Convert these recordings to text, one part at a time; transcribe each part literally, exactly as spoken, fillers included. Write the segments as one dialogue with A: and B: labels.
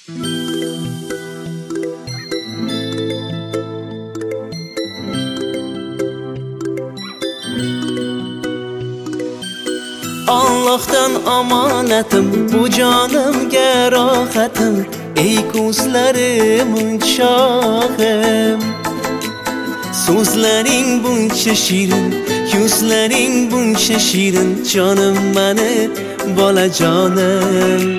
A: Allohdan omonatim, bu jonimga rohatim, ey ko'zlarim shohim. So'zlaring buncha shirin, yuzlaring buncha shirin, jonim mani bolajonim.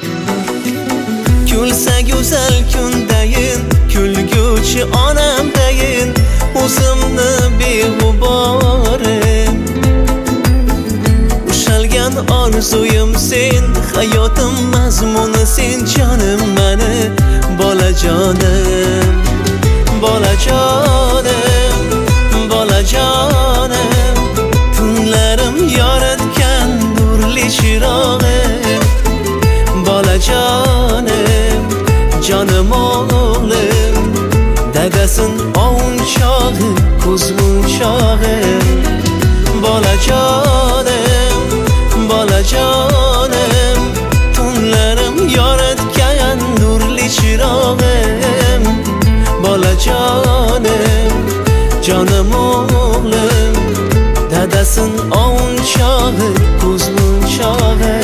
A: Kulsa go'zal kundayin, kulguchi onamdayin, o'zimni beg'uborim. Ushalgan orzuyim sen, hayotim mazmuni sen, jonim mani bolajonim. Bolajonim, bolajonim, tunlarim yoritgan nurli chirog'im. Bolajonim, jonim o'g'lim, dadasin ovun chog'i, ko'zmun chog'im. Bolajonim, bolajonim, tunlarim yoritgan nurli chirog'im. Bolajonim, jonim o'g'lim, dadasin ovun chog'i, ko'zmun chog'i.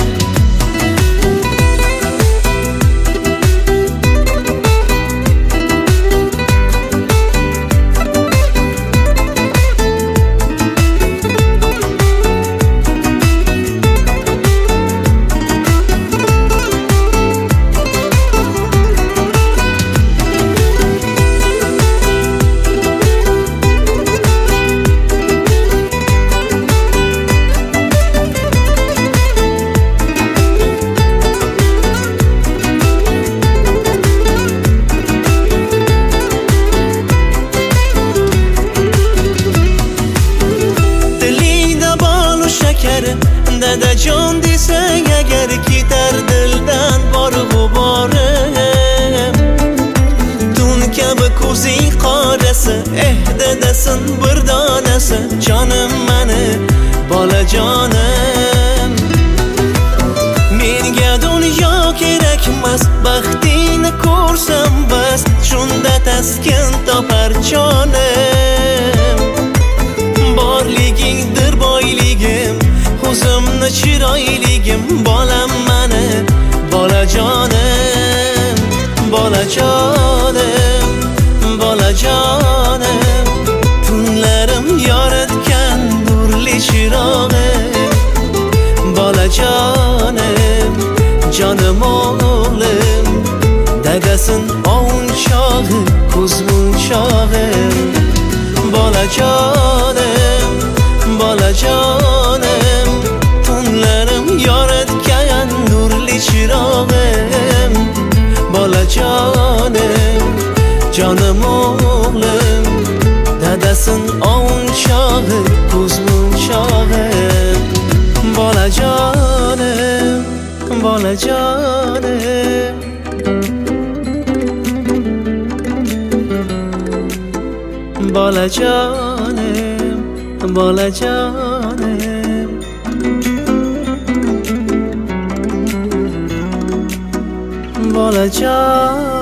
A: Dadajon desang agar ketar dildan bor g'uborim. Tun kabi ko'zing qorasi, eh dadasin bir donasi, jonim mani bolajonim. Menga dunyo kerakmas, baxtingni ko'rsam bas, shunda taskin topar jonim. Borligingdir boyligim, o'zimni chiroyligim, bolam mani bolajonim. Bolajonim, bolajonim, tunlarim yoritgan nurli chirog'im. Bolajonim, jonim o'g'lim, dadasin ovun chog'i, ko'zmun chog'im. Bolajonim, bolajonim, tunlarim yoritgan nurli chirog'im. Bolajonim, jonim o'g'lim, dadasin ovun chog'i, ko'zmun chog'im. Bolajonim, bolajonim, bolajonim, bolajonim, bolajonim.